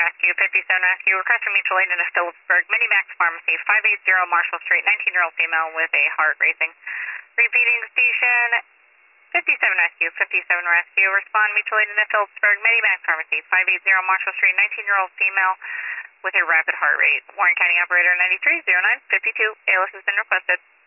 Rescue, 57 Rescue, request for mutual aid in a Phillipsburg Minimax Pharmacy, 580 Marshall Street, 19-year-old female with a heart racing. Repeating station, 57 Rescue, 57 Rescue, respond mutual aid in a Phillipsburg Minimax Pharmacy, 580 Marshall Street, 19-year-old female with a rapid heart rate. Warren County Operator 930952, ALS has been requested.